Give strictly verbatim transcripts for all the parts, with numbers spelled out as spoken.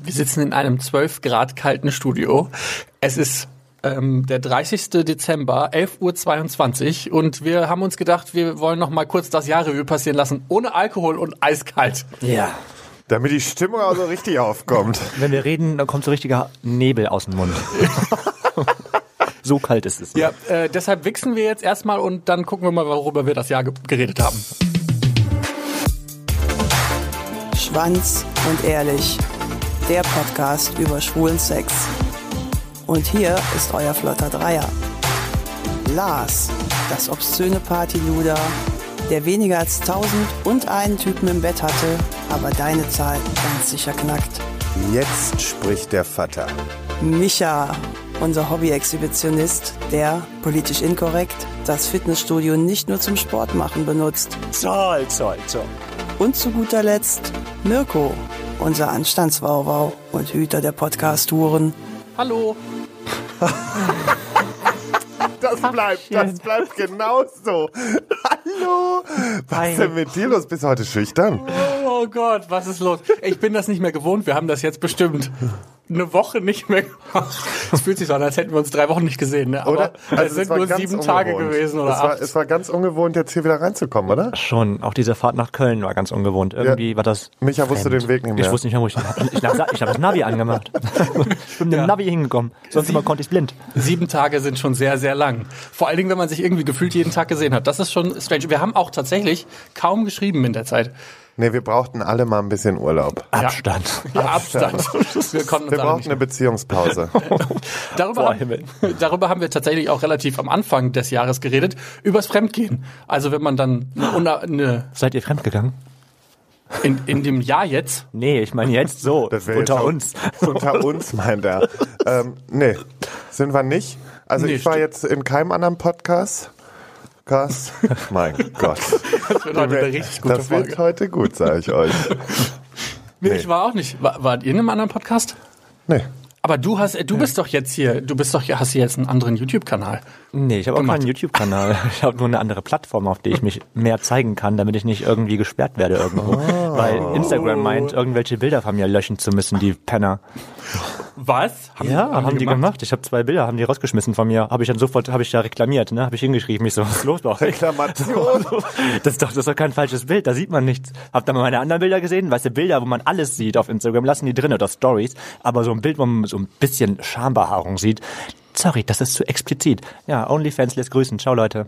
Wir sitzen in einem zwölf Grad kalten Studio. Es ist ähm, der dreißigster Dezember, elf Uhr zweiundzwanzig und wir haben uns gedacht, wir wollen noch mal kurz das Jahr Revue passieren lassen, ohne Alkohol und eiskalt. Ja. Damit die Stimmung auch so richtig aufkommt. Wenn wir reden, dann kommt so richtiger Nebel aus dem Mund. So kalt ist es. Ja, äh, deshalb wichsen wir jetzt erstmal und dann gucken wir mal, worüber wir das Jahr ge- geredet haben. Schwanz und ehrlich, der Podcast über schwulen Sex. Und hier ist euer flotter Dreier. Lars, das obszöne Partyluder, der weniger als tausend und einen Typen im Bett hatte, aber deine Zahl ganz sicher knackt. Jetzt spricht der Vater. Micha, unser Hobby-Exhibitionist, der, politisch inkorrekt, das Fitnessstudio nicht nur zum Sport machen benutzt. Zoll, zoll, zoll. Und zu guter Letzt Mirko, unser Anstandswauwau und Hüter der Podcast-Touren. Hallo. Das bleibt, das bleibt genauso. Hallo. Was ist denn mit dir los? Bist du heute schüchtern? Oh Gott, was ist los? Ich bin das nicht mehr gewohnt. Wir haben das jetzt bestimmt eine Woche nicht mehr gemacht. Es fühlt sich so an, als hätten wir uns drei Wochen nicht gesehen. Ne? Aber Oder? Also es sind nur sieben ungewohnt. Tage gewesen oder es war, acht. es war ganz ungewohnt, jetzt hier wieder reinzukommen, oder? Schon, auch diese Fahrt nach Köln war ganz ungewohnt. Irgendwie Ja. war das Micha wusste fremd. den Weg nicht mehr. Ich wusste nicht mehr, wo ich hin. Ich, ich, ich habe das Navi angemacht. Ich bin mit Ja. dem Navi hingekommen. Sonst immer konnte ich blind. Sieben Tage sind schon sehr, sehr lang. Vor allen Dingen, wenn man sich irgendwie gefühlt jeden Tag gesehen hat. Das ist schon strange. Wir haben auch tatsächlich kaum geschrieben in der Zeit. Nee, wir brauchten alle mal ein bisschen Urlaub. Abstand. Ja, Abstand. Wir konnten uns Wir alle brauchten nicht. eine Beziehungspause. Darüber, Boah, haben, Himmel. darüber haben wir tatsächlich auch relativ am Anfang des Jahres geredet. Übers Fremdgehen. Also wenn man dann eine, eine, Seid ihr fremdgegangen? in, in dem Jahr jetzt. Nee, ich meine jetzt so, Das wär unter jetzt auch- uns. Unter uns, meint er. Ähm, nee, sind wir nicht. Also Nee, ich war stimmt. jetzt in keinem anderen Podcast. Podcast. Mein Gott. Das wird heute eine richtig gute Das wird Folge. heute gut, sage ich euch. Nee, Nee. ich war auch nicht. War, wart ihr in einem anderen Podcast? Nee. Aber du hast, du bist doch jetzt hier, du bist doch, hast hier jetzt einen anderen YouTube-Kanal. Nee, ich habe auch gemacht. keinen YouTube-Kanal. Ich habe nur eine andere Plattform, auf der ich mich mehr zeigen kann, damit ich nicht irgendwie gesperrt werde irgendwo. Oh. Weil Instagram meint, irgendwelche Bilder von mir löschen zu müssen, die Penner. Was? Ja, haben, die gemacht. Ich habe zwei Bilder, haben die rausgeschmissen von mir. Habe ich dann sofort, habe ich da reklamiert, ne? Habe ich hingeschrieben. Ich so, was ist los bei euch? Reklamation. Das ist doch, das ist doch kein falsches Bild, da sieht man nichts. Habt ihr mal meine anderen Bilder gesehen? Weißt du, Bilder, wo man alles sieht auf Instagram, lassen die drin oder Stories. Aber so ein Bild, wo man so ein bisschen Schambehaarung sieht, sorry, das ist zu explizit. Ja, OnlyFans lässt grüßen. Ciao, Leute.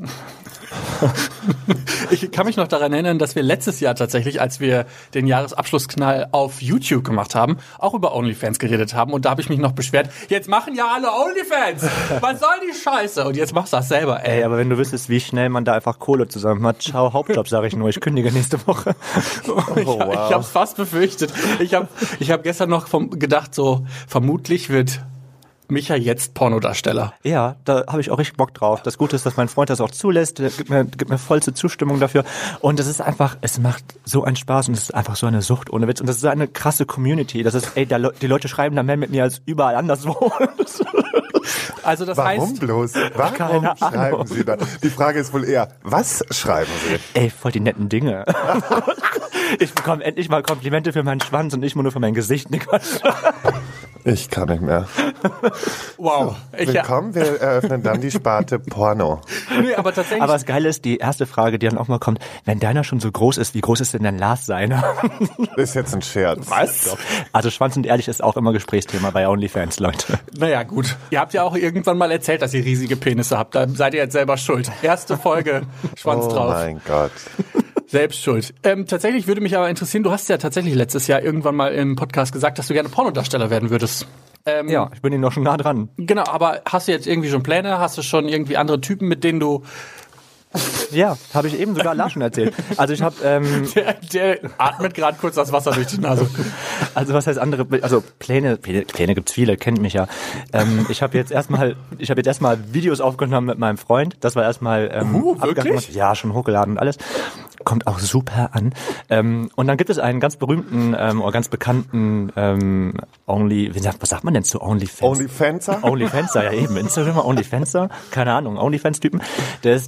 Ich kann mich noch daran erinnern, dass wir letztes Jahr tatsächlich, als wir den Jahresabschlussknall auf YouTube gemacht haben, auch über OnlyFans geredet haben. Und da habe ich mich noch beschwert, jetzt machen ja alle OnlyFans. Was soll die Scheiße? Und jetzt machst du das selber, ey. Ey, aber wenn du wüsstest, wie schnell man da einfach Kohle zusammen hat, ciao, Hauptjob, sage ich nur. Ich kündige nächste Woche. Ich, ich habe es fast befürchtet. Ich habe ich hab gestern noch vom, gedacht, so vermutlich wird Micha jetzt Pornodarsteller. Ja, da habe ich auch richtig Bock drauf. Das Gute ist, dass mein Freund das auch zulässt. Der gibt mir, gibt mir vollste Zustimmung dafür. Und es ist einfach, es macht so einen Spaß und es ist einfach so eine Sucht ohne Witz. Und das ist so eine krasse Community. Das ist, ey, da, die Leute schreiben da mehr mit mir als überall anderswo. Also das Warum heißt, bloß? Warum Keine schreiben Ahnung. Sie da? Die Frage ist wohl eher, was schreiben Sie? Ey, voll die netten Dinge. Ich bekomme endlich mal Komplimente für meinen Schwanz und nicht nur für mein Gesicht. Nee, Quatsch. Ich kann nicht mehr. wow. Ich, ja, Willkommen, wir eröffnen dann die Sparte Porno. nee, aber tatsächlich. Aber das Geile ist, die erste Frage, die dann auch mal kommt, wenn deiner schon so groß ist, wie groß ist denn dein Lars seiner? Ist jetzt ein Scherz. Was? Also Schwanz und ehrlich ist auch immer Gesprächsthema bei OnlyFans, Leute. Naja, gut. Ihr habt ja auch irgendwann mal erzählt, dass ihr riesige Penisse habt. Da seid ihr jetzt selber schuld. Erste Folge, Schwanz Oh drauf. mein Gott. Selbst schuld. Ähm, tatsächlich würde mich aber interessieren, du hast ja tatsächlich letztes Jahr irgendwann mal im Podcast gesagt, dass du gerne Pornodarsteller werden würdest. Ähm, Ja, ich bin Ihnen noch schon nah dran. Genau, aber hast du jetzt irgendwie schon Pläne? Hast du schon irgendwie andere Typen, mit denen du... Ja, habe ich eben sogar Lars schon erzählt. Also ich habe, ähm, Der, der atmet gerade kurz das Wasser durch die Nase. also was heißt andere, also Pläne, Pläne, Pläne gibt's viele, kennt mich ja. Ähm, ich habe jetzt erstmal, ich habe jetzt erstmal Videos aufgenommen mit meinem Freund. Das war erstmal ähm, Uh, wirklich? abgemacht. Ja, schon hochgeladen und alles. Kommt auch super an. Ähm, und dann gibt es einen ganz berühmten ähm, oder ganz bekannten ähm, Only, wie sagt, was sagt man denn zu OnlyFans? OnlyFanser? OnlyFanser, ja eben. Instagramer, OnlyFanser, keine Ahnung, OnlyFans-Typen. Der ist ähm,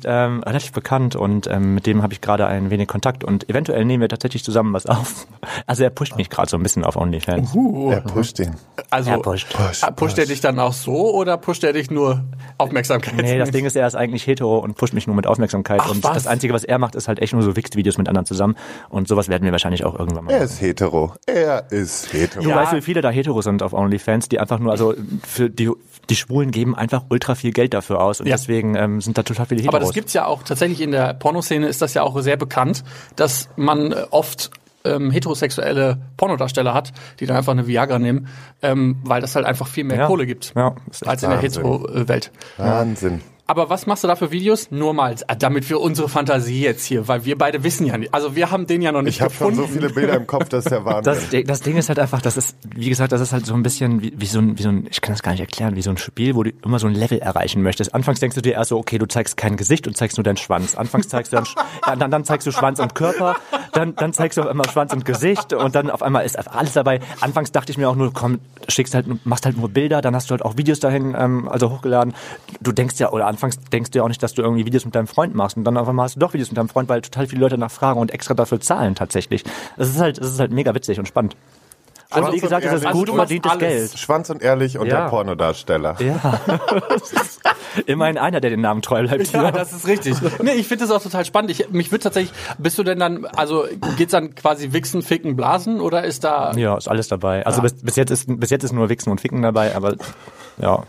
relativ bekannt und ähm, mit dem habe ich gerade ein wenig Kontakt und eventuell nehmen wir tatsächlich zusammen was auf. Also er pusht mich gerade so ein bisschen auf OnlyFans. Uh, er pusht ihn. Also er pusht. Push, pusht push. er dich dann auch so oder pusht er dich nur Aufmerksamkeit? Nee, das Ding ist, er ist eigentlich hetero und pusht mich nur mit Aufmerksamkeit. Ach, und was? das Einzige, was er macht, ist halt echt nur so Wichs-Videos mit anderen zusammen. Und sowas werden wir wahrscheinlich auch irgendwann mal Er machen. ist hetero. Er ist hetero. Du Ja. weißt, wie viele da hetero sind auf OnlyFans, die einfach nur, also für die, die Schwulen geben einfach ultra viel Geld dafür aus und Ja. deswegen ähm, sind da total viele Heteros. Aber das gibt's ja auch tatsächlich in der Pornoszene, ist das ja auch sehr bekannt, dass man äh, oft ähm, heterosexuelle Pornodarsteller hat, die dann einfach eine Viagra nehmen, ähm, weil das halt einfach viel mehr Ja. Kohle gibt Ja, ist echt als in der Wahnsinn. Hetero-Welt. Wahnsinn. Aber was machst du da für Videos? Nur mal, damit wir unsere Fantasie jetzt hier, weil wir beide wissen ja nicht, also wir haben den ja noch nicht Ich habe schon gefunden. so viele Bilder im Kopf, das ist der Wahnsinn. Das, Ding- das Ding ist halt einfach, das ist, wie gesagt, das ist halt so ein bisschen wie, wie, so ein, wie so ein, ich kann das gar nicht erklären, wie so ein Spiel, wo du immer so ein Level erreichen möchtest. Anfangs denkst du dir erst so, okay, du zeigst kein Gesicht und zeigst nur deinen Schwanz. Anfangs zeigst du dann, ja, dann, dann zeigst du Schwanz und Körper, dann, dann zeigst du auf einmal Schwanz und Gesicht und dann auf einmal ist einfach alles dabei. Anfangs dachte ich mir auch nur, komm, schickst halt, machst halt nur Bilder, dann hast du halt auch Videos dahin, ähm, also hochgeladen. Du denkst ja, oder anfangs denkst du ja auch nicht, dass du irgendwie Videos mit deinem Freund machst und dann auf einmal hast du doch Videos mit deinem Freund, weil total viele Leute nachfragen und extra dafür zahlen tatsächlich. Das ist halt, das ist halt mega witzig und spannend. Und Also wie gesagt, es ist ehrlich, gut du machst verdientes alles. Geld. Schwanz und ehrlich und Ja. der Pornodarsteller. Ja. Immerhin einer, der den Namen treu bleibt. Ja, das ist richtig. Nee, ich finde das auch total spannend. Ich, mich würde tatsächlich, bist du denn dann, also geht's dann quasi Wichsen, Ficken, Blasen oder ist da... Ja, ist alles dabei. Also bis, bis jetzt ist bis jetzt ist nur Wichsen und Ficken dabei, aber ja.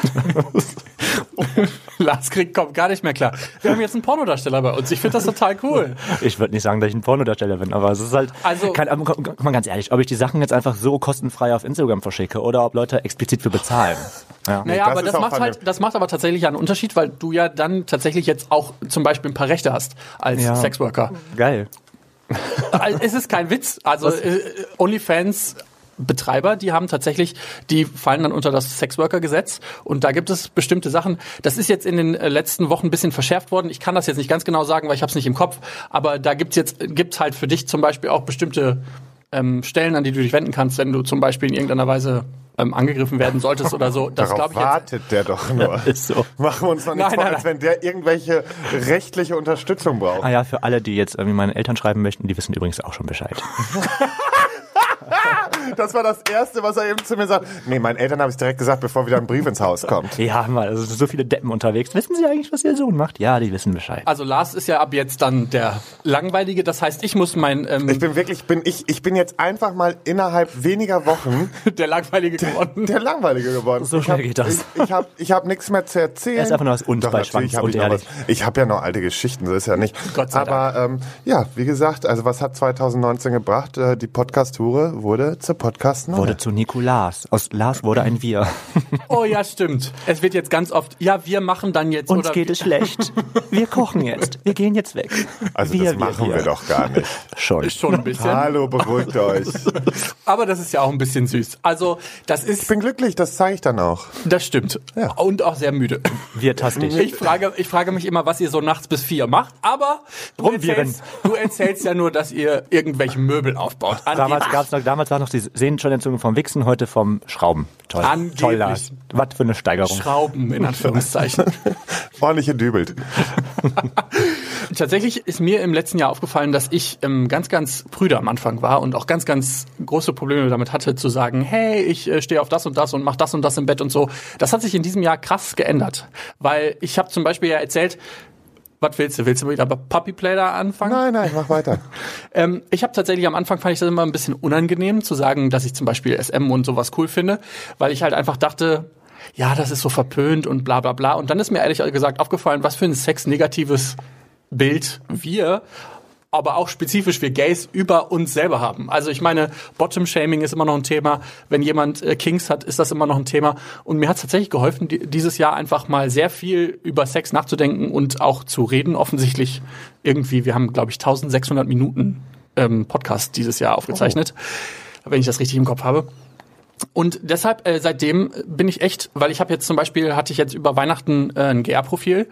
Lars Krieg kommt gar nicht mehr klar. Wir haben jetzt einen Pornodarsteller bei uns. Ich finde das total cool. Ich würde nicht sagen, dass ich ein Pornodarsteller bin, aber es ist halt Also- kein, aber guck mal ganz ehrlich, ob ich die Sachen jetzt einfach so kostenfrei auf Instagram verschicke oder ob Leute explizit für bezahlen. Ja. Naja, das aber ist das auch macht halt, vernünftig. das macht aber tatsächlich einen Unterschied, weil du ja dann tatsächlich jetzt auch zum Beispiel ein paar Rechte hast als Ja. Sexworker. Geil. Also, es ist kein Witz. Also äh, OnlyFans Betreiber, die haben tatsächlich, die fallen dann unter das Sexworker-Gesetz und da gibt es bestimmte Sachen. Das ist jetzt in den äh, letzten Wochen ein bisschen verschärft worden. Ich kann das jetzt nicht ganz genau sagen, weil ich habe es nicht im Kopf. Aber da gibt's jetzt gibt's halt für dich zum Beispiel auch bestimmte ähm, Stellen, an die du dich wenden kannst, wenn du zum Beispiel in irgendeiner Weise ähm, angegriffen werden solltest oder so. Das Darauf glaube ich jetzt. wartet der doch nur. Ist so. Machen wir uns noch nichts Nein, vor, nein, als wenn der irgendwelche rechtliche Unterstützung braucht. Ah ja, für alle, die jetzt irgendwie meinen Eltern schreiben möchten, die wissen übrigens auch schon Bescheid. Das war das Erste, was er eben zu mir sagt. Nee, meinen Eltern habe ich direkt gesagt, bevor wieder ein Brief ins Haus kommt. Ja, mal, also so viele Deppen unterwegs. Wissen Sie eigentlich, was Ihr Sohn macht? Ja, die wissen Bescheid. Also Lars ist ja ab jetzt dann der Langweilige. Das heißt, ich muss mein ähm, Ich bin wirklich, bin ich, ich bin jetzt einfach mal innerhalb weniger Wochen der Langweilige geworden. der Langweilige geworden. So schnell ich hab, geht das. Ich, ich habe ich hab nichts mehr zu erzählen. Er ist einfach nur aus uns Doch, bei natürlich Schwanz hab und ich noch ehrlich. was. Ich habe ja noch alte Geschichten, so ist ja nicht. Gott sei Aber ähm, ja, wie gesagt, also was hat zwanzig neunzehn gebracht? Äh, die Podcast-Tour wurde zur podcast Wurde zu Nikolas. Aus Lars wurde ein Wir. Oh ja, stimmt. Es wird jetzt ganz oft, ja, wir machen dann jetzt Uns oder geht es schlecht. Wir kochen jetzt. Wir gehen jetzt weg. Also wir, das machen wir, wir. doch gar nicht. Schon. schon ein bisschen. Hallo, beruhigt euch. Aber das ist ja auch ein bisschen süß. Also, das Ich ist, bin glücklich, das zeige ich dann auch. das stimmt. Ja. Und auch sehr müde. Wir tastig. Ich frage, ich frage mich immer, was ihr so nachts bis vier macht, aber du Rumwirren. erzählst, du erzählst ja nur, dass ihr irgendwelche Möbel aufbaut. Damals Angeblich. gab's noch, damals war noch die Sehnenscheinentzündung vom Wichsen, heute vom Schrauben. Toll. Angeblich. Toll, Lars. Was für eine Steigerung. Schrauben, in Anführungszeichen. Ordentlich gedübelt. Tatsächlich ist mir im letzten Jahr aufgefallen, dass ich ähm, ganz, ganz prüde am Anfang war und auch ganz, ganz große Probleme damit hatte, zu sagen, hey, ich äh, stehe auf das und das und mach das und das im Bett und so. Das hat sich in diesem Jahr krass geändert. Weil ich habe zum Beispiel ja erzählt, was willst du? Willst du wieder bei Puppy Play da anfangen? Nein, nein, mach weiter. Ähm, ich habe tatsächlich am Anfang fand ich das immer ein bisschen unangenehm zu sagen, dass ich zum Beispiel S M und sowas cool finde, weil ich halt einfach dachte, ja, das ist so verpönt und bla bla bla. Und dann ist mir ehrlich gesagt aufgefallen, was für ein sexnegatives Bild wir, aber auch spezifisch wir Gays über uns selber haben. Also ich meine, Bottom-Shaming ist immer noch ein Thema. Wenn jemand äh, Kinks hat, ist das immer noch ein Thema. Und mir hat es tatsächlich geholfen, die, dieses Jahr einfach mal sehr viel über Sex nachzudenken und auch zu reden. Offensichtlich irgendwie, wir haben, glaube ich, eintausendsechshundert Minuten ähm, Podcast dieses Jahr aufgezeichnet, oh. wenn ich das richtig im Kopf habe. Und deshalb, äh, seitdem bin ich echt, weil ich habe jetzt zum Beispiel, hatte ich jetzt über Weihnachten äh, ein G R-Profil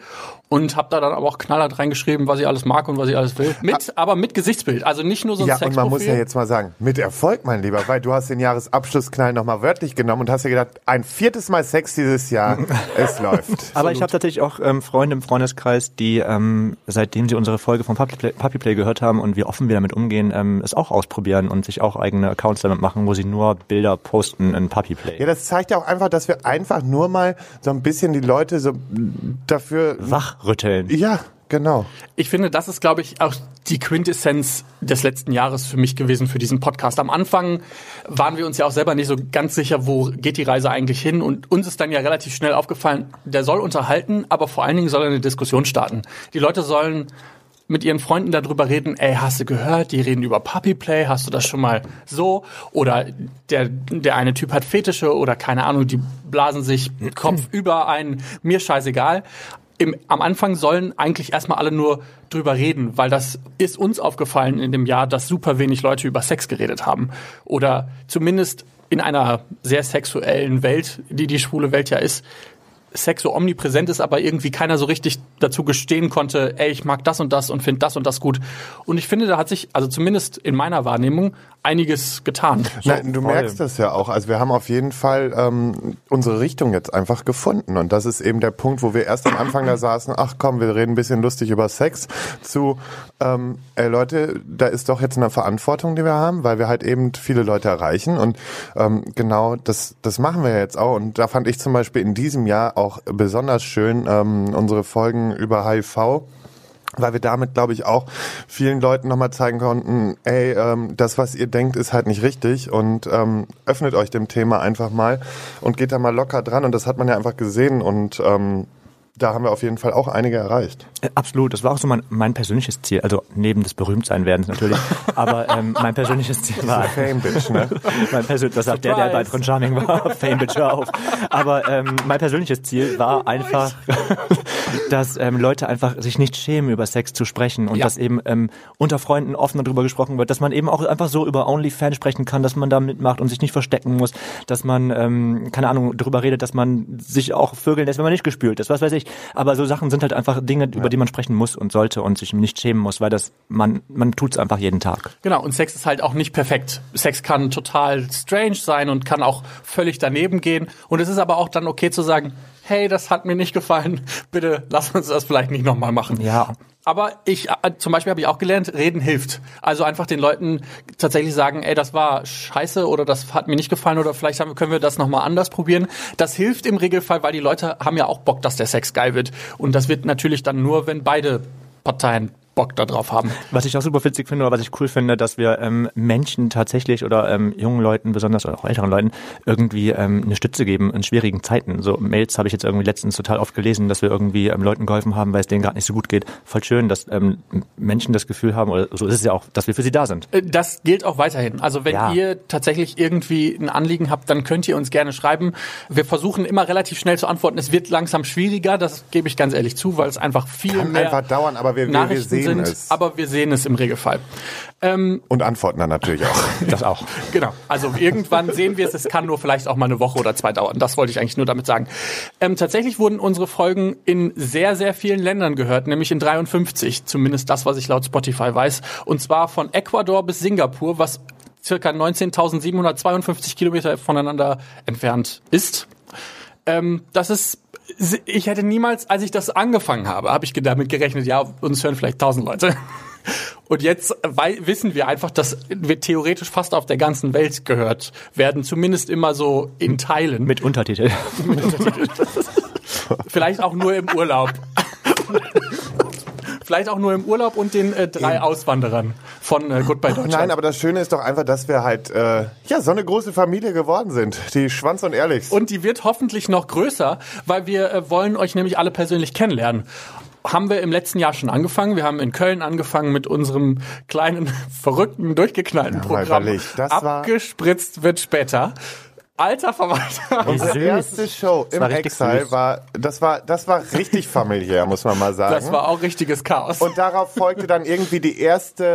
und habe da dann aber auch knallhart reingeschrieben, was ich alles mag und was ich alles will. Mit, aber mit Gesichtsbild, also nicht nur so ein Ja, Sexprofil. und man muss ja jetzt mal sagen, mit Erfolg, mein Lieber, weil du hast den Jahresabschlussknall nochmal wörtlich genommen und hast dir gedacht, ein viertes Mal Sex dieses Jahr, es läuft. Aber ich habe tatsächlich auch ähm, Freunde im Freundeskreis, die ähm, seitdem sie unsere Folge von Puppy Play, Puppy Play gehört haben und wie offen wir damit umgehen, ähm, es auch ausprobieren und sich auch eigene Accounts damit machen, wo sie nur Bilder posten in Puppy Play. Ja, das zeigt ja auch einfach, dass wir einfach nur mal so ein bisschen die Leute so dafür wachrütteln. Ja, genau. Ich finde, das ist, glaube ich, auch die Quintessenz des letzten Jahres für mich gewesen, für diesen Podcast. Am Anfang waren wir uns ja auch selber nicht so ganz sicher, wo geht die Reise eigentlich hin. Und uns ist dann ja relativ schnell aufgefallen, der soll unterhalten, aber vor allen Dingen soll er eine Diskussion starten. Die Leute sollen mit ihren Freunden darüber reden, ey, hast du gehört, die reden über Puppy Play, hast du das schon mal so? Oder der der eine Typ hat Fetische oder keine Ahnung, die blasen sich Kopf über ein, mir scheißegal. Im, am Anfang sollen eigentlich erstmal alle nur drüber reden, weil das ist uns aufgefallen in dem Jahr, dass super wenig Leute über Sex geredet haben. Oder zumindest in einer sehr sexuellen Welt, die die schwule Welt ja ist, Sex so omnipräsent ist, aber irgendwie keiner so richtig dazu gestehen konnte, ey, ich mag das und das und finde das und das gut. Und ich finde, da hat sich, also zumindest in meiner Wahrnehmung, einiges getan. So, Nein, du merkst das ja auch. Also wir haben auf jeden Fall ähm, unsere Richtung jetzt einfach gefunden. Und das ist eben der Punkt, wo wir erst am Anfang da saßen, ach komm, wir reden ein bisschen lustig über Sex, zu, ähm, ey Leute, da ist doch jetzt eine Verantwortung, die wir haben, weil wir halt eben viele Leute erreichen. Und ähm, genau das, das machen wir jetzt auch. Und da fand ich zum Beispiel in diesem Jahr auch besonders schön ähm, unsere Folgen über H I V, weil wir damit, glaube ich, auch vielen Leuten nochmal zeigen konnten, ey, ähm, das, was ihr denkt, ist halt nicht richtig und ähm, öffnet euch dem Thema einfach mal und geht da mal locker dran und das hat man ja einfach gesehen und ähm, da haben wir auf jeden Fall auch einige erreicht. Äh, absolut, das war auch so mein, mein persönliches Ziel, also neben des Berühmtsein-Werdens natürlich, aber ähm, mein persönliches Ziel war... Fame-Bitch, ne? mein Persön- das sagt der, der bald von Charming war, Fame-Bitch, hör auf. Aber ähm, mein persönliches Ziel war einfach, dass ähm, Leute einfach sich nicht schämen, über Sex zu sprechen und ja. dass eben ähm, unter Freunden offen darüber gesprochen wird, dass man eben auch einfach so über OnlyFans sprechen kann, dass man da mitmacht und sich nicht verstecken muss, dass man, ähm, keine Ahnung, darüber redet, dass man sich auch vögeln lässt, wenn man nicht gespült ist, was weiß ich. Aber so Sachen sind halt einfach Dinge, ja. über die man sprechen muss und sollte und sich nicht schämen muss, weil das man man tut's einfach jeden Tag. Genau, und Sex ist halt auch nicht perfekt. Sex kann total strange sein und kann auch völlig daneben gehen. Und es ist aber auch dann okay zu sagen, hey, das hat mir nicht gefallen, bitte lass uns das vielleicht nicht nochmal machen. Ja. Aber ich, zum Beispiel habe ich auch gelernt, reden hilft. Also einfach den Leuten tatsächlich sagen, ey, das war scheiße oder das hat mir nicht gefallen oder vielleicht haben, können wir das nochmal anders probieren. Das hilft im Regelfall, weil die Leute haben ja auch Bock, dass der Sex geil wird. Und das wird natürlich dann nur, wenn beide Parteien Bock da drauf haben. Was ich auch super witzig finde oder was ich cool finde, dass wir ähm, Menschen tatsächlich oder ähm, jungen Leuten besonders oder auch älteren Leuten irgendwie ähm, eine Stütze geben in schwierigen Zeiten. So Mails habe ich jetzt irgendwie letztens total oft gelesen, dass wir irgendwie ähm, Leuten geholfen haben, weil es denen gerade nicht so gut geht. Voll schön, dass ähm, Menschen das Gefühl haben, oder so ist es ja auch, dass wir für sie da sind. Das gilt auch weiterhin. Also wenn ja. ihr tatsächlich irgendwie ein Anliegen habt, dann könnt ihr uns gerne schreiben. Wir versuchen immer relativ schnell zu antworten. Es wird langsam schwieriger, das gebe ich ganz ehrlich zu, weil es einfach viel Kann mehr einfach dauern, aber wir, wir, wir sehen sind, es. Aber wir sehen es im Regelfall. Ähm, Und antworten dann natürlich auch. Das auch. Genau. Also irgendwann sehen wir es. Es kann nur vielleicht auch mal eine Woche oder zwei dauern. Das wollte ich eigentlich nur damit sagen. Ähm, tatsächlich wurden unsere Folgen in sehr, sehr vielen Ländern gehört, nämlich in dreiundfünfzig. Zumindest das, was ich laut Spotify weiß. Und zwar von Ecuador bis Singapur, was circa neunzehntausendsiebenhundertzweiundfünfzig Kilometer voneinander entfernt ist. Ähm, das ist Ich hätte niemals, als ich das angefangen habe, habe ich damit gerechnet, ja, uns hören vielleicht tausend Leute. Und jetzt weil, wissen wir einfach, dass wir theoretisch fast auf der ganzen Welt gehört werden, zumindest immer so in Teilen. Mit Untertitel. Mit Untertitel. Vielleicht auch nur im Urlaub. Vielleicht auch nur im Urlaub und den äh, drei Auswanderern von äh, Goodbye Deutschland. Nein, aber das Schöne ist doch einfach, dass wir halt äh, ja so eine große Familie geworden sind. Die Schwanz und Ehrlichs. Und die wird hoffentlich noch größer, weil wir äh, wollen euch nämlich alle persönlich kennenlernen. Haben wir im letzten Jahr schon angefangen. Wir haben in Köln angefangen mit unserem kleinen, verrückten, durchgeknallten ja, Programm. Das Abgespritzt wird später. Alter Verwalter. Unsere erste Show im Exile war, das war, das war richtig familiär, muss man mal sagen. Das war auch richtiges Chaos. Und darauf folgte dann irgendwie die erste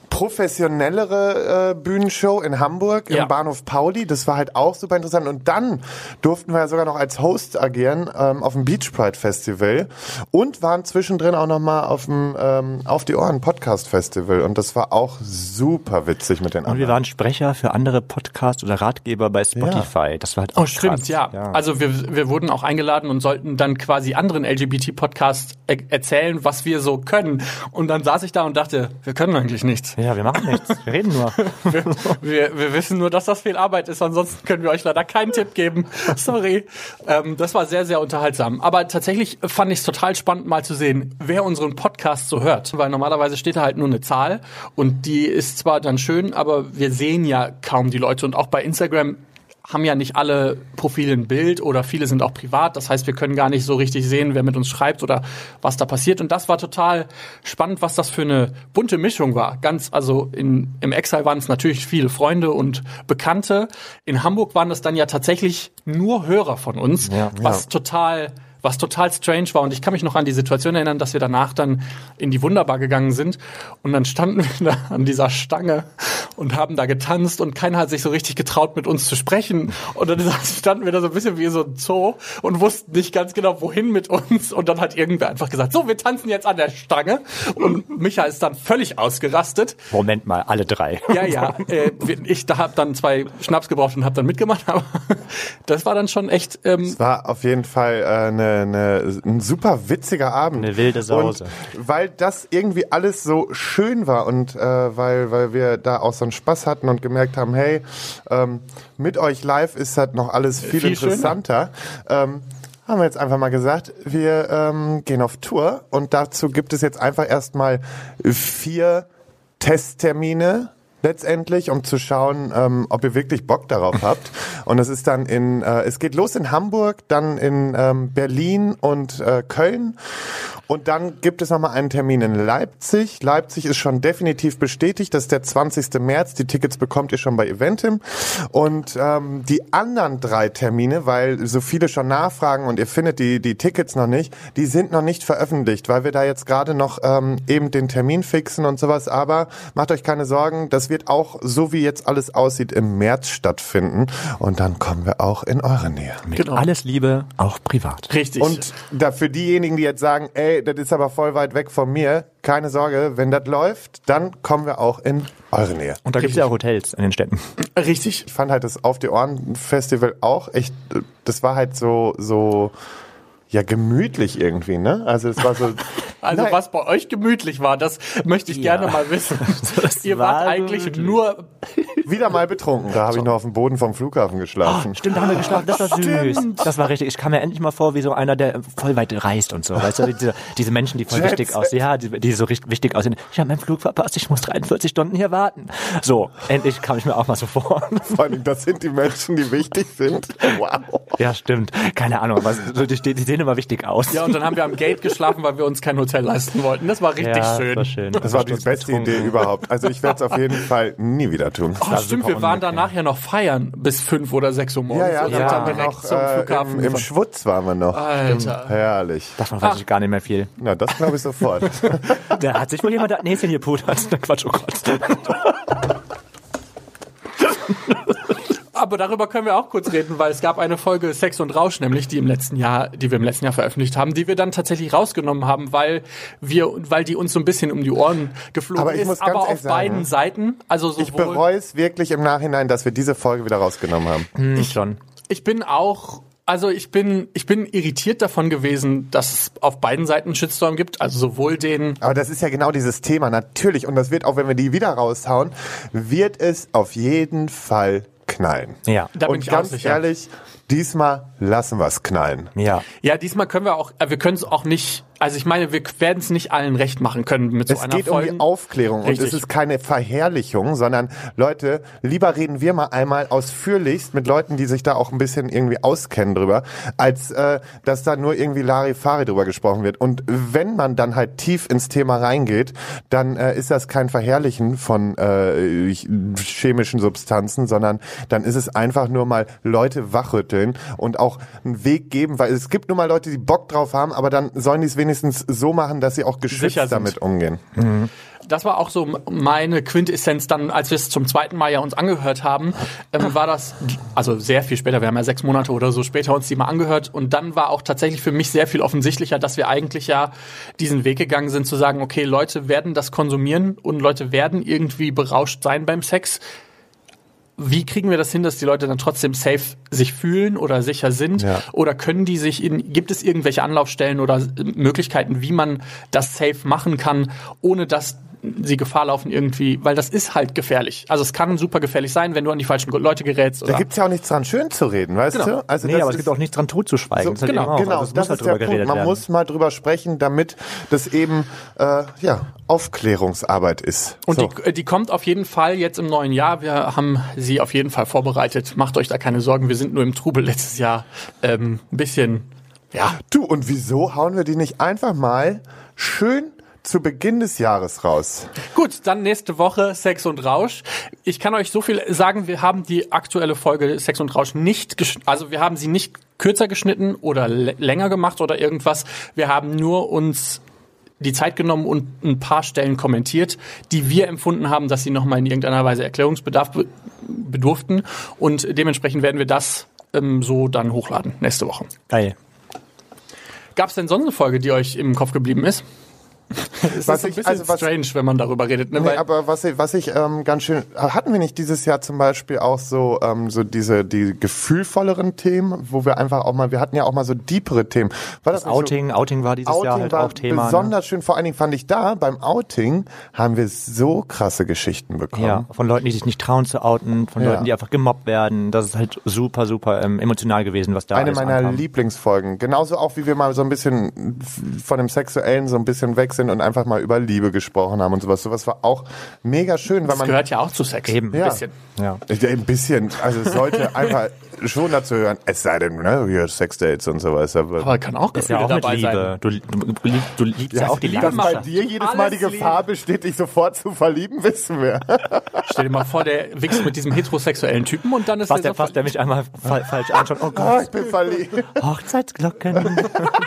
professionellere äh, Bühnenshow in Hamburg im Ja. Bahnhof Pauli. Das war halt auch super interessant. Und dann durften wir ja sogar noch als Host agieren ähm, auf dem Beach Pride Festival und waren zwischendrin auch nochmal auf dem ähm, Auf die Ohren Podcast Festival. Und das war auch super witzig mit den Und wir anderen. waren Sprecher für andere Podcasts oder Ratgeber bei Spotify. Das war halt auch Oh, stimmt, krass. ja. Also wir, wir wurden auch eingeladen und sollten dann quasi anderen L G B T-Podcasts er- erzählen, was wir so können. Und dann saß ich da und dachte, wir können eigentlich nichts. Ja, wir machen nichts. Wir reden nur. Wir, wir, wir wissen nur, dass das viel Arbeit ist, ansonsten können wir euch leider keinen Tipp geben. Sorry. Ähm, das war sehr, sehr unterhaltsam. Aber tatsächlich fand ich es total spannend, mal zu sehen, wer unseren Podcast so hört. Weil normalerweise steht da halt nur eine Zahl und die ist zwar dann schön, aber wir sehen ja kaum die Leute. Und auch bei Instagram haben ja nicht alle Profile ein Bild oder viele sind auch privat. Das heißt, wir können gar nicht so richtig sehen, wer mit uns schreibt oder was da passiert. Und das war total spannend, was das für eine bunte Mischung war. Ganz, also in, im Exile waren es natürlich viele Freunde und Bekannte. In Hamburg waren es dann ja tatsächlich nur Hörer von uns, Ja. was Ja. total was total strange war. Und ich kann mich noch an die Situation erinnern, dass wir danach dann in die Wunderbar gegangen sind und dann standen wir da an dieser Stange und haben da getanzt und keiner hat sich so richtig getraut, mit uns zu sprechen. Und dann standen wir da so ein bisschen wie so ein Zoo und wussten nicht ganz genau, wohin mit uns. Und dann hat irgendwer einfach gesagt, so, wir tanzen jetzt an der Stange. Und Micha ist dann völlig ausgerastet. Moment mal, alle drei. Ja, ja, äh, ich da hab dann zwei Schnaps gebraucht und hab dann mitgemacht. Aber das war dann schon echt... Ähm, Es war auf jeden Fall äh, eine, eine, ein super witziger Abend. Eine wilde Sause. Und weil das irgendwie alles so schön war und äh, weil, weil wir da auch so einen Spaß hatten und gemerkt haben, hey, ähm, mit euch live ist halt noch alles viel, Viel interessanter. Ähm, haben wir jetzt einfach mal gesagt, wir ähm, gehen auf Tour und dazu gibt es jetzt einfach erstmal vier Testtermine letztendlich, um zu schauen, ähm, ob ihr wirklich Bock darauf habt. Und es ist dann in, äh, es geht los in Hamburg, dann in ähm, Berlin und äh, Köln. Und dann gibt es nochmal einen Termin in Leipzig. Leipzig ist schon definitiv bestätigt. Das ist der zwanzigsten März. Die Tickets bekommt ihr schon bei Eventim. Und ähm, die anderen drei Termine, weil so viele schon nachfragen und ihr findet die, die Tickets noch nicht, die sind noch nicht veröffentlicht, weil wir da jetzt gerade noch ähm, eben den Termin fixen und sowas. Aber macht euch keine Sorgen, das wird auch, so wie jetzt alles aussieht, im März stattfinden. Und dann kommen wir auch in eure Nähe. Mit Genau. alles Liebe, auch privat. richtig. Und da für diejenigen, die jetzt sagen, ey, das ist aber voll weit weg von mir, keine Sorge, wenn das läuft, dann kommen wir auch in eure Nähe. Und da gibt es ja auch Hotels in den Städten. richtig. Ich fand halt das Auf die Ohren Festival auch echt, das war halt so, so, ja, gemütlich irgendwie, ne? Also es war so... Also Nein. was bei euch gemütlich war, das möchte ich Ja. gerne mal wissen. Ihr war wart eigentlich gemütlich. nur... Wieder mal betrunken. Da habe ich noch auf dem Boden vom Flughafen geschlafen. Stimmt, da haben wir geschlafen. Das war süß. Das war richtig. Ich kam mir endlich mal vor wie so einer, der voll weit reist und so. Weißt du, diese, diese Menschen, die voll Jet wichtig Set. aussehen. Ja, die, die so richtig wichtig aussehen. Ich habe meinen Flug verpasst. Ich muss dreiundvierzig Stunden hier warten. So, endlich kam ich mir auch mal so vor. Vor allem, das sind die Menschen, die wichtig sind. Wow. Ja, stimmt. Keine Ahnung, aber so, die, die sehen immer wichtig aus. Ja, und dann haben wir am Gate geschlafen, weil wir uns kein Hotel leisten wollten. Das war richtig Ja, schön. Das war schön. Das war die beste Idee überhaupt. Also ich werde es auf jeden Fall nie wieder tun. Oh, war stimmt, super wir waren unbequem. danach ja noch feiern bis fünf oder sechs Uhr morgens. Ja, ja, und dann dann waren wir direkt noch zum äh, Flughafen. im, im gefahren. Schwutz waren wir noch. Alter. Herrlich. Davon weiß ich gar nicht mehr viel. Na, das glaube ich sofort. Da hat sich wohl jemand das Näschen gepudert. Quatsch, oh Gott. Aber darüber können wir auch kurz reden, weil es gab eine Folge Sex und Rausch, nämlich die im letzten Jahr, die wir im letzten Jahr veröffentlicht haben, die wir dann tatsächlich rausgenommen haben, weil wir, weil die uns so ein bisschen um die Ohren geflogen Aber ich ist, muss ganz aber auf ehrlich sagen, beiden Seiten. Also sowohl, Ich bereue es wirklich im Nachhinein, dass wir diese Folge wieder rausgenommen haben. Hm, schon. ich bin auch, also ich bin, ich bin irritiert davon gewesen, dass es auf beiden Seiten einen Shitstorm gibt, also sowohl den, Aber das ist ja genau dieses Thema, natürlich. Und das wird, auch wenn wir die wieder raushauen, wird es auf jeden Fall knallen. Ja. da bin Und ich auch ganz sicher. ehrlich, diesmal lassen wir es knallen. Ja. Ja, diesmal können wir auch, äh, wir können es auch nicht, also ich meine, wir werden es nicht allen recht machen können mit so Es einer geht um Folge. die Aufklärung und Richtig. es ist keine Verherrlichung, sondern Leute, lieber reden wir mal einmal ausführlichst mit Leuten, die sich da auch ein bisschen irgendwie auskennen drüber, als äh, dass da nur irgendwie Larifari drüber gesprochen wird. Und wenn man dann halt tief ins Thema reingeht, dann äh, ist das kein Verherrlichen von äh, chemischen Substanzen, sondern dann ist es einfach nur mal Leute wachrütteln und auch einen Weg geben, weil es gibt nur mal Leute, die Bock drauf haben, aber dann sollen die es wenigstens wenigstens so machen, dass sie auch geschützt damit umgehen. Mhm. Das war auch so meine Quintessenz dann, als wir es zum zweiten Mal ja uns angehört haben, ähm, war das, also sehr viel später, wir haben ja sechs Monate oder so später uns die mal angehört und dann war auch tatsächlich für mich sehr viel offensichtlicher, dass wir eigentlich ja diesen Weg gegangen sind, zu sagen, okay, Leute werden das konsumieren und Leute werden irgendwie berauscht sein beim Sex. Wie kriegen wir das hin, dass die Leute dann trotzdem safe sich fühlen oder sicher sind? Ja. Oder können die sich in, gibt es irgendwelche Anlaufstellen oder Möglichkeiten, wie man das safe machen kann, ohne dass sie Gefahr laufen irgendwie, weil das ist halt gefährlich. Also es kann super gefährlich sein, wenn du an die falschen Leute gerätst. Oder? Da gibt's ja auch nichts dran, schön zu reden, weißt genau. du? Also nee, das aber es gibt auch nichts dran, tot zu schweigen. So, genau, halt genau. Also das ist halt der Punkt. Man werden. muss mal drüber sprechen, damit das eben äh, ja Aufklärungsarbeit ist. Und so. die, die kommt auf jeden Fall jetzt im neuen Jahr. Wir haben sie auf jeden Fall vorbereitet. Macht euch da keine Sorgen. Wir sind nur im Trubel letztes Jahr ähm, ein bisschen, ja. Du, und wieso hauen wir die nicht einfach mal schön zu Beginn des Jahres raus? Gut, dann nächste Woche Sex und Rausch. Ich kann euch so viel sagen, wir haben die aktuelle Folge Sex und Rausch nicht, gesch- also wir haben sie nicht kürzer geschnitten oder l- länger gemacht oder irgendwas. Wir haben nur uns die Zeit genommen und ein paar Stellen kommentiert, die wir empfunden haben, dass sie nochmal in irgendeiner Weise Erklärungsbedarf be- bedurften und dementsprechend werden wir das ähm, so dann hochladen nächste Woche. Geil. Gab es denn sonst eine Folge, die euch im Kopf geblieben ist? Es was ist ein ich, bisschen also was, strange, wenn man darüber redet. Ne? Nee, Weil aber was ich, was ich ähm, ganz schön, hatten wir nicht dieses Jahr zum Beispiel auch so ähm, so diese die gefühlvolleren Themen, wo wir einfach auch mal, wir hatten ja auch mal so deepere Themen. War das, das Outing, so, Outing war dieses Outing Jahr halt war auch Thema. Besonders ne? schön, vor allen Dingen fand ich da, beim Outing haben wir so krasse Geschichten bekommen. Ja, von Leuten, die sich nicht trauen zu outen, von ja. Leuten, die einfach gemobbt werden. Das ist halt super, super ähm, emotional gewesen, was da Eine alles meiner ankam. Lieblingsfolgen. Genauso auch, wie wir mal so ein bisschen von dem Sexuellen so ein bisschen weg sind und einfach mal über Liebe gesprochen haben und sowas. Sowas war auch mega schön, weil das man gehört ja auch zu Sex. Eben. Ein ja. bisschen. Ja. Ja, ein bisschen. Also es sollte einfach schon dazu hören, es sei denn, ne, hier Sexdates und sowas. Aber, Aber kann auch Ist ja Gefühle auch mit dabei Liebe. sein. Du, du, du, lieb, du liebst ja, ja auch die dass bei Leidenschaft. dir jedes Mal die Alles Gefahr Liebe. besteht, dich sofort zu verlieben, wissen wir. Stell dir mal vor, der wächst mit diesem heterosexuellen Typen und dann ist Fasst der der, fasst der mich einmal fa- falsch anschaut. Oh Oh, Gott. ich bin verliebt. Hochzeitsglocken.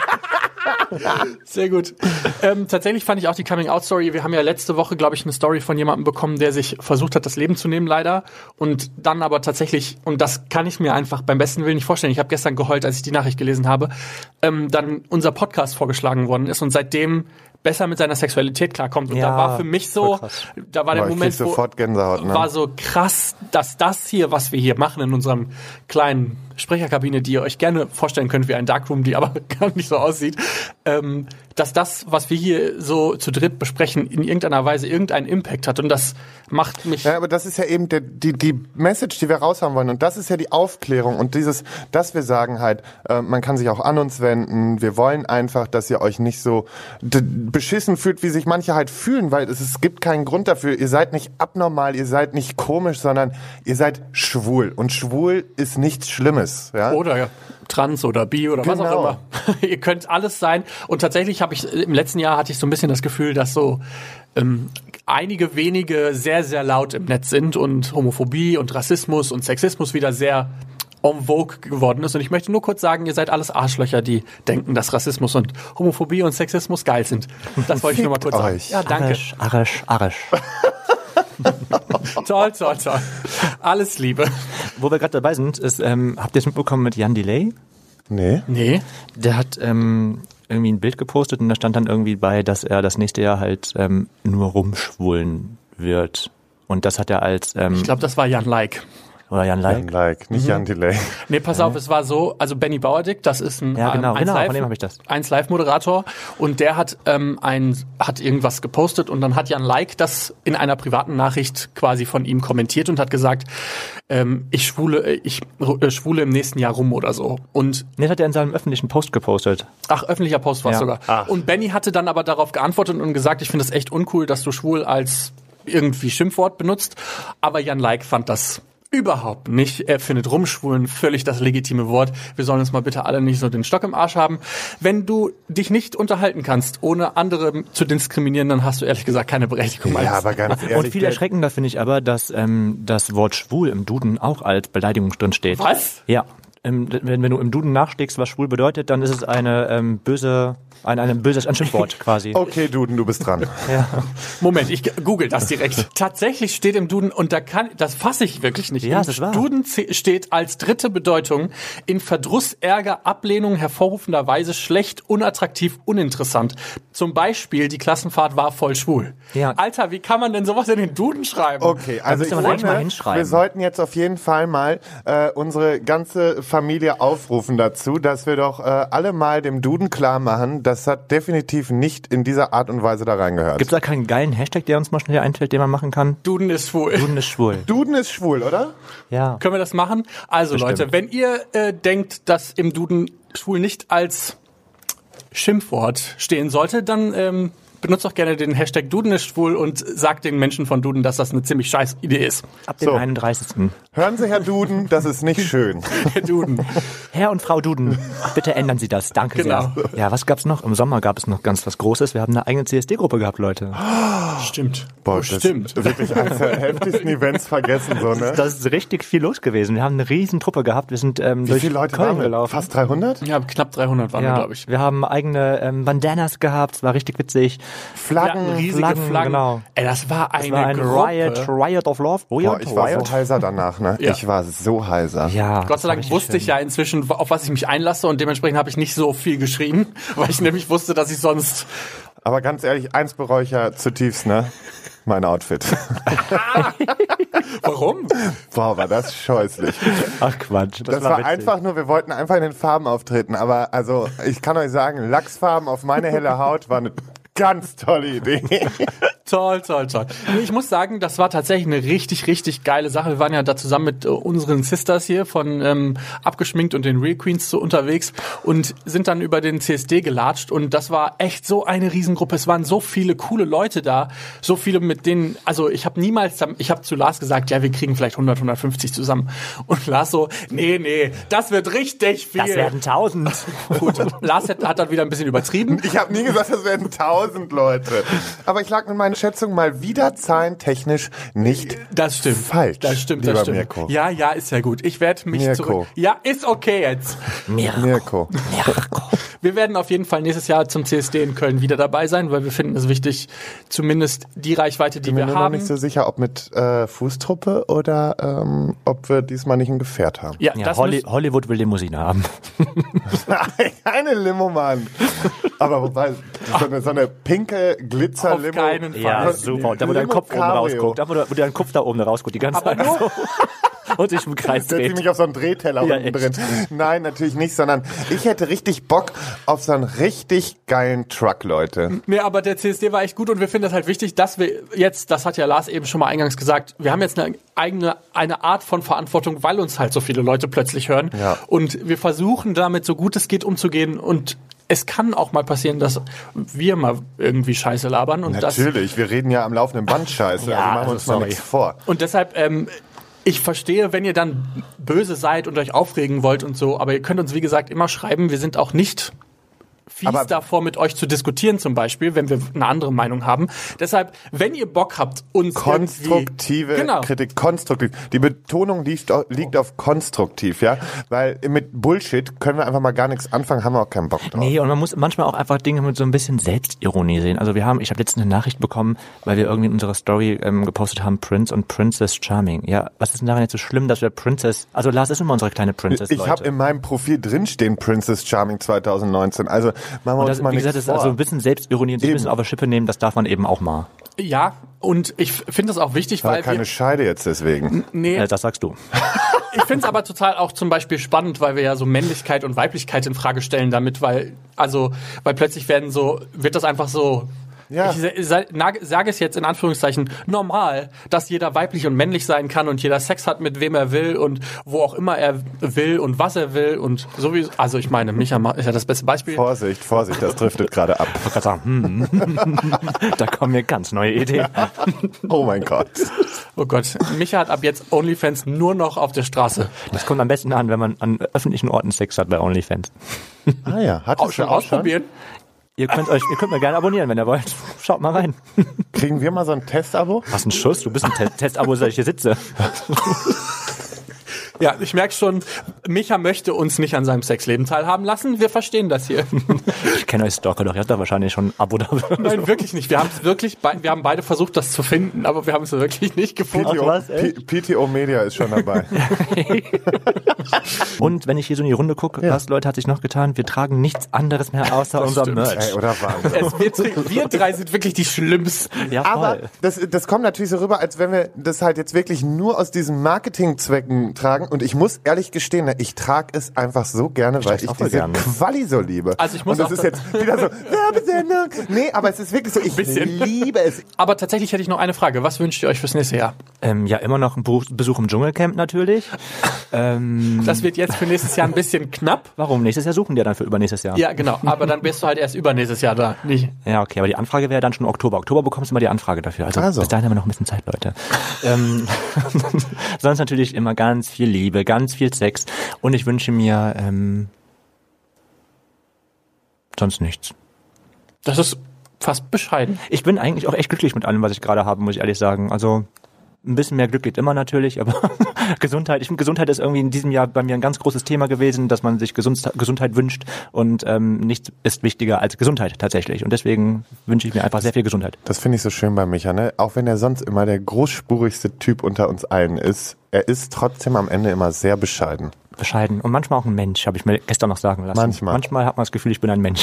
Sehr gut. Ähm, tatsächlich fand ich auch die Coming-out-Story, wir haben ja letzte Woche, glaube ich, eine Story von jemandem bekommen, der sich versucht hat, das Leben zu nehmen, leider. Und dann aber tatsächlich, und das kann ich mir einfach beim besten Willen nicht vorstellen, ich habe gestern geheult, als ich die Nachricht gelesen habe, ähm, dann unser Podcast vorgeschlagen worden ist und seitdem besser mit seiner Sexualität klarkommt. Und Ja, da war für mich so, da war der Boah, ich Moment, krieg sofort Gänsehaut, ne? war so krass, dass das hier, was wir hier machen in unserem kleinen Sprecherkabine, die ihr euch gerne vorstellen könnt wie ein Darkroom, die aber gar nicht so aussieht, ähm, dass das, was wir hier so zu dritt besprechen, in irgendeiner Weise irgendeinen Impact hat. Und das macht mich... Ja, aber das ist ja eben der, die, die Message, die wir raushaben wollen. Und das ist ja die Aufklärung. Und dieses, dass wir sagen halt, äh, man kann sich auch an uns wenden. Wir wollen einfach, dass ihr euch nicht so d- beschissen fühlt, wie sich manche halt fühlen, weil es, es gibt keinen Grund dafür. Ihr seid nicht abnormal, ihr seid nicht komisch, sondern ihr seid schwul. Und schwul ist nichts Schlimmes. Ja? Oder trans oder bi oder was auch Genau. immer. Ihr könnt alles sein. Und tatsächlich habe ich, im letzten Jahr hatte ich so ein bisschen das Gefühl, dass so ähm, einige wenige sehr, sehr laut im Netz sind und Homophobie und Rassismus und Sexismus wieder sehr en vogue geworden ist. Und ich möchte nur kurz sagen, ihr seid alles Arschlöcher, die denken, dass Rassismus und Homophobie und Sexismus geil sind. Das wollte ich nur mal kurz sagen. euch. Ja, danke. Arisch, arisch, arisch. Toll, toll, toll. Alles Liebe. Wo wir gerade dabei sind, ist, ähm, habt ihr es mitbekommen mit Jan Delay? Nee. Nee. Der hat ähm, irgendwie ein Bild gepostet und da stand dann irgendwie bei, dass er das nächste Jahr halt ähm, nur rumschwulen wird. Und das hat er als ähm, Ich glaube, das war Jan Like. oder Jan Jan Like. Like, nicht Jan Delay. Nee, pass auf, es war so, also Benny Bauerdick, das ist ein Ja, genau, ähm, genau, eins von dem hab ich das. eins Live-Moderator und der hat ähm, ein hat irgendwas gepostet und dann hat Jan Like das in einer privaten Nachricht quasi von ihm kommentiert und hat gesagt, ähm, ich schwule, ich äh, schwule im nächsten Jahr rum oder so. Und Nee, das hat er in seinem öffentlichen Post gepostet. ach, öffentlicher Post war es Ja. sogar. Ach. Und Benny hatte dann aber darauf geantwortet und gesagt, ich finde das echt uncool, dass du schwul als irgendwie Schimpfwort benutzt. Aber Jan Like fand das überhaupt nicht. Er findet Rumschwulen völlig das legitime Wort. Wir sollen uns mal bitte alle nicht so den Stock im Arsch haben. Wenn du dich nicht unterhalten kannst, ohne andere zu diskriminieren, dann hast du ehrlich gesagt keine Berechtigung. Ja, als- aber ganz ehrlich. Und viel erschreckender finde ich aber, dass ähm, das Wort schwul im Duden auch als Beleidigung drin steht. Was? Ja. im, wenn, wenn du im Duden nachschlägst, was schwul bedeutet, dann ist es eine ähm, böse, ein, ein böses ein Schimpfwort quasi. Okay, Duden, du bist dran. Ja. Moment, ich google das direkt. Tatsächlich steht im Duden, und da kann, das fasse ich wirklich nicht. Ja, Im das ist wahr. Duden z- steht als dritte Bedeutung in Verdruss, Ärger, Ablehnung, hervorrufender Weise schlecht, unattraktiv, uninteressant. Zum Beispiel, die Klassenfahrt war voll schwul. Ja. Alter, wie kann man denn sowas in den Duden schreiben? Okay, also ich müsste man eigentlich mal finde, hinschreiben. wir sollten jetzt auf jeden Fall mal äh, unsere ganze Familie aufrufen dazu, dass wir doch äh, alle mal dem Duden klar machen, das hat definitiv nicht in dieser Art und Weise da reingehört. Gibt es da keinen geilen Hashtag, der uns mal schnell einfällt, den man machen kann? Duden ist schwul. Duden ist schwul. Duden ist schwul, oder? Ja. Können wir das machen? Also Bestimmt. Leute, wenn ihr äh, denkt, dass im Duden schwul nicht als Schimpfwort stehen sollte, dann ähm, benutzt doch gerne den Hashtag Duden ist schwul und sagt den Menschen von Duden, dass das eine ziemlich scheiß Idee ist. Ab dem So. einunddreißigsten Hören Sie, Herr Duden, das ist nicht schön. Duden. Herr und Frau Duden, bitte ändern Sie das. Danke Genau. sehr. Ja, was gab's noch? Im Sommer gab es noch ganz was Großes. Wir haben eine eigene C S D-Gruppe gehabt, Leute. Stimmt. Boah, oh, das stimmt. ist wirklich eines der heftigsten Events vergessen, so, ne? Das ist richtig viel los gewesen. Wir haben eine riesen Truppe gehabt. Wir sind ähm, Wie durch viele Leute Köln waren wir? gelaufen. Fast dreihundert? Ja, knapp dreihundert waren wir, Ja, glaube ich. wir haben eigene ähm, Bandanas gehabt. Es war richtig witzig. Flaggen. Ja, riesige Flaggen, Flaggen. genau. Ey, das war eine Es war ein Gruppe. Riot, Riot of Love. Riot, Boah, ich war Riot. so heiser danach, ne? Ja. Ich war so heiser. Ja, Gott sei Dank wusste ich ja inzwischen, auf was ich mich einlasse, und dementsprechend habe ich nicht so viel geschrien, weil ich nämlich wusste, dass ich sonst... Aber ganz ehrlich, eins bereue ich ja zutiefst, ne? Mein Outfit. Warum? Boah, war das scheußlich. Ach Quatsch. Das, war, witzig. einfach nur, wir wollten einfach in den Farben auftreten. Aber also, ich kann euch sagen, Lachsfarben auf meine helle Haut war eine ganz tolle Idee. Toll, toll, toll. Nee, ich muss sagen, das war tatsächlich eine richtig, richtig geile Sache. Wir waren ja da zusammen mit äh, unseren Sisters hier von ähm, Abgeschminkt und den Real Queens so unterwegs und sind dann über den C S D gelatscht, und das war echt so eine Riesengruppe. Es waren so viele coole Leute da, so viele, mit denen, also ich habe niemals, ich habe zu Lars gesagt, ja, wir kriegen vielleicht hundert, hundertfünfzig zusammen, und Lars so, nee, nee, das wird richtig viel. Das werden tausend. Gut, Lars hat, hat dann wieder ein bisschen übertrieben. Ich habe nie gesagt, das werden tausend Leute. Aber ich lag mit meinen Schätzungen mal wieder zahlentechnisch nicht Das stimmt. falsch. Das stimmt, lieber das stimmt. Mirko. Ja, ja, ist ja gut. Ich werde mich Mirko. zurück. Ja, ist okay jetzt. Mirko. Wir werden auf jeden Fall nächstes Jahr zum C S D in Köln wieder dabei sein, weil wir finden es wichtig, zumindest die Reichweite, die Ich bin mir wir nur noch haben. nicht so sicher, ob mit äh, Fußtruppe oder ähm, ob wir diesmal nicht ein Gefährt haben. ja, Ja, das Holly, müssen- Hollywood will Limousine haben. Keine Limo, Mann. Aber wobei, so eine, so eine pinke Glitzer-Limo. Auf keinen Fall. Ja, So- super. Da, wo dein Limo Kopf oben Cabrio. rausguckt. Da, wo, der- wo dein Kopf da oben rausguckt, die ganze Aber Zeit. nur- so. Und sich im Kreis Setze ich dreht. mich auf so einen Drehteller Ja, unten echt. drin. Nein, natürlich nicht, sondern ich hätte richtig Bock auf so einen richtig geilen Truck, Leute. Nee, aber der C S D war echt gut, und wir finden das halt wichtig, dass wir jetzt, das hat ja Lars eben schon mal eingangs gesagt, wir haben jetzt eine eigene, eine Art von Verantwortung, weil uns halt so viele Leute plötzlich hören. Ja. Und wir versuchen damit so gut es geht umzugehen, und es kann auch mal passieren, dass wir mal irgendwie Scheiße labern, und das, Natürlich, wir reden ja am laufenden Band Scheiße, Ja, also machen wir also uns mal sorry. nichts vor. und deshalb, ähm, ich verstehe, wenn ihr dann böse seid und euch aufregen wollt und so, aber ihr könnt uns, wie gesagt, immer schreiben. Wir sind auch nicht fies Aber- davor, mit euch zu diskutieren zum Beispiel, wenn wir eine andere Meinung haben. Deshalb, wenn ihr Bock habt, uns Konstruktive irgendwie, genau, Kritik, konstruktiv. Die Betonung liegt, au- liegt auf konstruktiv, ja, weil mit Bullshit können wir einfach mal gar nichts anfangen, haben wir auch keinen Bock drauf. Nee, und man muss manchmal auch einfach Dinge mit so ein bisschen Selbstironie sehen. Also wir haben, ich habe letztens eine Nachricht bekommen, weil wir irgendwie in unserer Story ähm, gepostet haben, Prince und Princess Charming. Ja, was ist denn daran jetzt so schlimm, dass wir Princess, also Lars ist immer unsere kleine Princess, Ich Leute. habe in meinem Profil drinstehen Princess Charming zwanzig neunzehn. Also machen wir und uns das, mal wie gesagt, nichts das ist also vor. ein bisschen Selbstironie und sich ein Eben. bisschen auf der Schippe nehmen, das darf man eben auch mal. ja, und ich finde das auch wichtig, War weil keine wir, Scheide jetzt deswegen. nee, Äh, das sagst du. ich finde es aber total auch zum Beispiel spannend, weil wir ja so Männlichkeit und Weiblichkeit in Frage stellen damit, weil, also, weil plötzlich werden so, wird das einfach so, Ja. ich sa- na- sage es jetzt in Anführungszeichen, normal, dass jeder weiblich und männlich sein kann und jeder Sex hat, mit wem er will und wo auch immer er will und was er will und sowieso, also ich meine, Micha ma- ist ja das beste Beispiel. Vorsicht, Vorsicht, das driftet gerade ab. Ich wollte gerade sagen, hm, da kommen mir ganz neue Ideen. Oh mein Gott. Oh Gott, Micha hat ab jetzt OnlyFans nur noch auf der Straße. Das kommt am besten an, wenn man an öffentlichen Orten Sex hat bei OnlyFans. Ah ja, hat Auch schon ausprobieren. Ihr könnt euch, ihr könnt mir gerne abonnieren, wenn ihr wollt. Schaut mal rein. Kriegen wir mal so ein Testabo? Was ein Schuss, du bist ein Te- Testabo, seit ich hier sitze. Ja, ich merke schon, Micha möchte uns nicht an seinem Sexleben teilhaben lassen. Wir verstehen das hier. Ich kenne euch Stalker doch, ihr habt da wahrscheinlich schon ein Abo dafür. Nein, wirklich nicht. Wir haben es wirklich, wir haben beide versucht, das zu finden, aber wir haben es wirklich nicht gefunden. P T O, was, P- P T O Media ist schon dabei. Und wenn ich hier so in die Runde gucke, Ja. was Leute hat sich noch getan? Wir tragen nichts anderes mehr außer unser stimmt. Merch. Ey, oder Wahnsinn. Es, wir, wir drei sind wirklich die Schlimmsten. Ja, Aber voll. das, das kommt natürlich so rüber, als wenn wir das halt jetzt wirklich nur aus diesen Marketingzwecken tragen. Und ich muss ehrlich gestehen, ne, ich trage es einfach so gerne, weil trag's ich auch voll diese gerne. Quali so liebe. Also ich muss Und das auch ist jetzt wieder so, Werbesendung. Nee, aber es ist wirklich so, ich Bisschen. liebe es. Aber tatsächlich hätte ich noch eine Frage. Was wünscht ihr euch fürs nächste Jahr? Ähm, ja, immer noch ein Besuch, Besuch im Dschungelcamp natürlich. ähm, Das wird jetzt für nächstes Jahr ein bisschen knapp. warum? Nächstes Jahr suchen die ja dann für übernächstes Jahr. Ja, genau. Aber dann bist du halt erst übernächstes Jahr da. Nicht? Ja, okay, aber die Anfrage wäre dann schon Oktober. Oktober bekommst du immer die Anfrage dafür. Also, Also. bis dahin haben wir noch ein bisschen Zeit, Leute. ähm, sonst natürlich immer ganz viel Liebe, ganz viel Sex. Und ich wünsche mir ähm, sonst nichts. Das ist fast bescheiden. Ich bin eigentlich auch echt glücklich mit allem, was ich gerade habe, muss ich ehrlich sagen. Also ein bisschen mehr Glück geht immer natürlich, aber Gesundheit, ich finde, Gesundheit ist irgendwie in diesem Jahr bei mir ein ganz großes Thema gewesen, dass man sich Gesund, Gesundheit wünscht und ähm, nichts ist wichtiger als Gesundheit tatsächlich. Und deswegen wünsche ich mir einfach sehr viel Gesundheit. Das finde ich so schön bei Micha, ne? Auch wenn er sonst immer der großspurigste Typ unter uns allen ist, er ist trotzdem am Ende immer sehr bescheiden. Bescheiden und manchmal auch ein Mensch, habe ich mir gestern noch sagen lassen. Manchmal. Manchmal hat man das Gefühl, ich bin ein Mensch.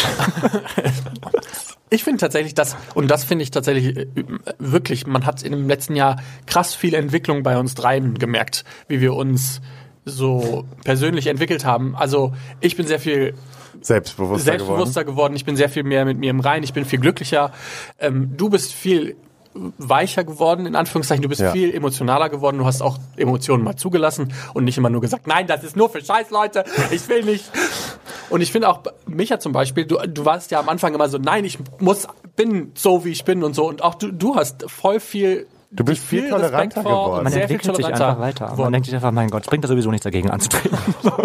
Ich finde tatsächlich das, und das finde ich tatsächlich äh, wirklich, man hat in dem letzten Jahr krass viel Entwicklung bei uns dreien gemerkt, wie wir uns so persönlich entwickelt haben. Also ich bin sehr viel Selbstbewusster, selbstbewusster geworden. geworden, ich bin sehr viel mehr mit mir im Reinen, ich bin viel glücklicher. Ähm, du bist viel weicher geworden, in Anführungszeichen, du bist Ja. viel emotionaler geworden, du hast auch Emotionen mal zugelassen und nicht immer nur gesagt, nein, das ist nur für Scheißleute, ich will nicht. Und ich finde auch, Micha zum Beispiel, du, du warst ja am Anfang immer so, nein, ich muss, bin so, wie ich bin und so. Und auch du, du hast voll viel Du bist viel Respekt toleranter vor geworden. und Man sehr viel entwickelt sich toleranter einfach weiter. Man geworden. denkt sich einfach, mein Gott, es bringt da sowieso nichts dagegen anzutreten.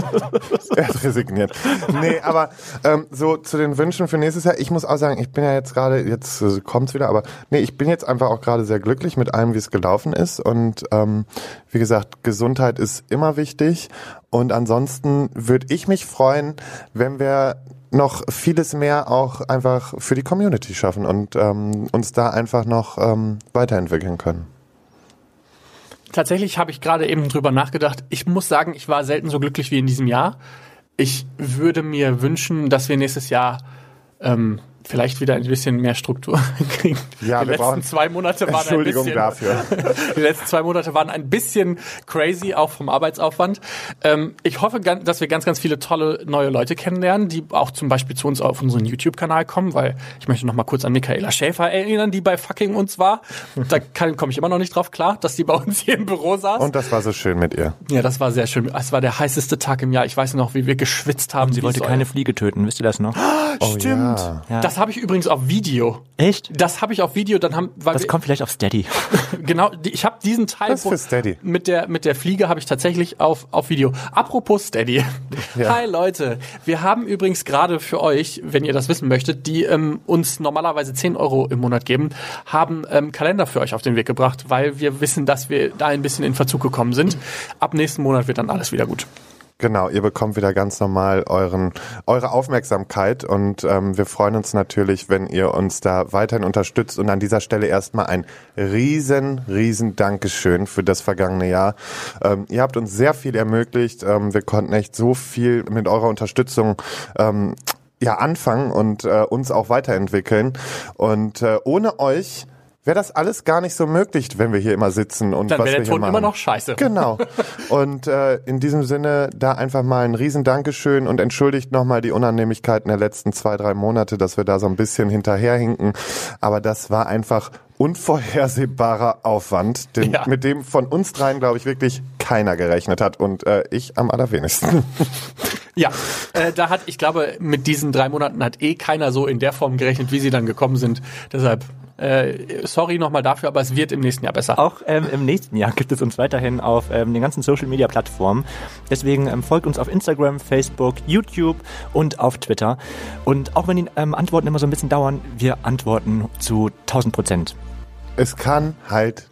Er ist resigniert. Nee, aber ähm, so zu den Wünschen für nächstes Jahr, ich muss auch sagen, ich bin ja jetzt gerade, jetzt äh, kommt's wieder, aber nee, ich bin jetzt einfach auch gerade sehr glücklich mit allem, wie es gelaufen ist. Und ähm, wie gesagt, Gesundheit ist immer wichtig. Und ansonsten würde ich mich freuen, wenn wir noch vieles mehr auch einfach für die Community schaffen und ähm, uns da einfach noch ähm, weiterentwickeln können. Tatsächlich habe ich gerade eben drüber nachgedacht. Ich muss sagen, ich war selten so glücklich wie in diesem Jahr. Ich würde mir wünschen, dass wir nächstes Jahr ähm, vielleicht wieder ein bisschen mehr Struktur kriegen. Ja, die wir letzten brauchen- zwei Monate waren ein Entschuldigung bisschen, dafür. Die letzten zwei Monate waren ein bisschen crazy, auch vom Arbeitsaufwand. Ähm, ich hoffe, gan- dass wir ganz, ganz viele tolle neue Leute kennenlernen, die auch zum Beispiel zu uns auf unseren YouTube-Kanal kommen, weil ich möchte noch mal kurz an Michaela Schäfer erinnern, die bei fucking uns war. Da kann- komme ich immer noch nicht drauf klar, dass die bei uns hier im Büro saß. Und das war so schön mit ihr. Ja, das war sehr schön. Es war der heißeste Tag im Jahr. Ich weiß noch, wie wir geschwitzt haben. Sie wie wollte Säue. keine Fliege töten, wisst ihr das noch? Stimmt. ja. Ja. Das habe ich übrigens auf Video. Echt? Das habe ich auf Video. Dann haben, weil Das wir, kommt vielleicht auf Steady. genau. die- Ich habe diesen Teil Das ist für Steady. mit der mit der Fliege habe ich tatsächlich auf auf Video. Apropos Steady. Ja. Hi Leute, wir haben übrigens gerade für euch, wenn ihr das wissen möchtet, die ähm, uns normalerweise zehn Euro im Monat geben, haben ähm, Kalender für euch auf den Weg gebracht, weil wir wissen, dass wir da ein bisschen in Verzug gekommen sind. Ab nächsten Monat wird dann alles wieder gut. Genau, ihr bekommt wieder ganz normal euren eure Aufmerksamkeit und ähm, wir freuen uns natürlich, wenn ihr uns da weiterhin unterstützt und an dieser Stelle erstmal ein riesen, riesen Dankeschön für das vergangene Jahr. Ähm, ihr habt uns sehr viel ermöglicht, ähm, wir konnten echt so viel mit eurer Unterstützung ähm, ja anfangen und äh, uns auch weiterentwickeln und äh, ohne euch wäre das alles gar nicht so möglich, wenn wir hier immer sitzen und Dann was wäre wir der hier Ton machen. immer noch scheiße. Genau. Und äh, in diesem Sinne da einfach mal ein riesen Dankeschön und entschuldigt nochmal die Unannehmlichkeiten der letzten zwei, drei Monate, dass wir da so ein bisschen hinterherhinken. Aber das war einfach unvorhersehbarer Aufwand, den, Ja. mit dem von uns dreien, glaube ich, wirklich keiner gerechnet hat und äh, ich am allerwenigsten. Ja, äh, da hat, ich glaube, mit diesen drei Monaten hat eh keiner so in der Form gerechnet, wie sie dann gekommen sind. Deshalb, äh, sorry nochmal dafür, aber es wird im nächsten Jahr besser. Auch ähm, im nächsten Jahr gibt es uns weiterhin auf ähm, den ganzen Social-Media-Plattformen. Deswegen ähm, folgt uns auf Instagram, Facebook, YouTube und auf Twitter. Und auch wenn die ähm, Antworten immer so ein bisschen dauern, wir antworten zu tausend Prozent. Es kann halt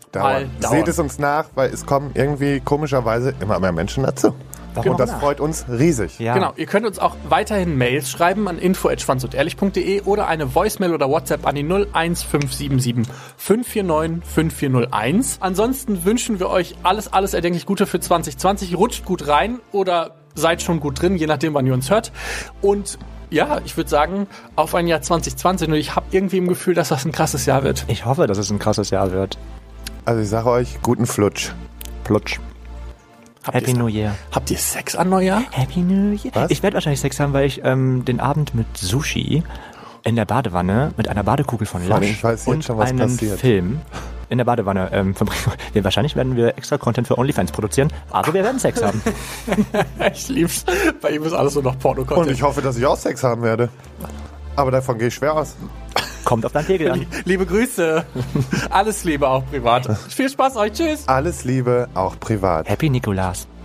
dauern. Mal dauern. Seht es uns nach, weil es kommen irgendwie komischerweise immer mehr Menschen dazu. Warum Und das nach? freut uns riesig. Ja. Genau, ihr könnt uns auch weiterhin Mails schreiben an info at schwanzundehrlich punkt de oder eine Voicemail oder WhatsApp an die null eins fünf sieben sieben fünf vier neun fünf vier null eins. Ansonsten wünschen wir euch alles, alles erdenklich Gute für zwanzig zwanzig. Rutscht gut rein oder seid schon gut drin, je nachdem, wann ihr uns hört. Und ja, ich würde sagen, auf ein Jahr zwanzig zwanzig. Und ich habe irgendwie im Gefühl, dass das ein krasses Jahr wird. Ich hoffe, dass es ein krasses Jahr wird. Also ich sage euch, guten Flutsch. Plutsch. Habt Happy ihr- New Year. Habt ihr Sex an Neujahr? Happy New Year. Was? Ich werde wahrscheinlich Sex haben, weil ich ähm, den Abend mit Sushi in der Badewanne mit einer Badekugel von Vor allem, Lush ich weiß jetzt und schon, was einem passiert. Film in der Badewanne ähm, verbringen. Wir, wahrscheinlich werden wir extra Content für OnlyFans produzieren, aber wir werden Sex haben. Ich lieb's. Bei ihm ist alles nur noch Und Porno-Content. ich hoffe, dass ich auch Sex haben werde. Aber davon gehe ich schwer aus. Kommt auf deinen Pegel an. Liebe Grüße. Alles Liebe, auch privat. Viel Spaß euch. Tschüss. Alles Liebe, auch privat. Happy Nikolas.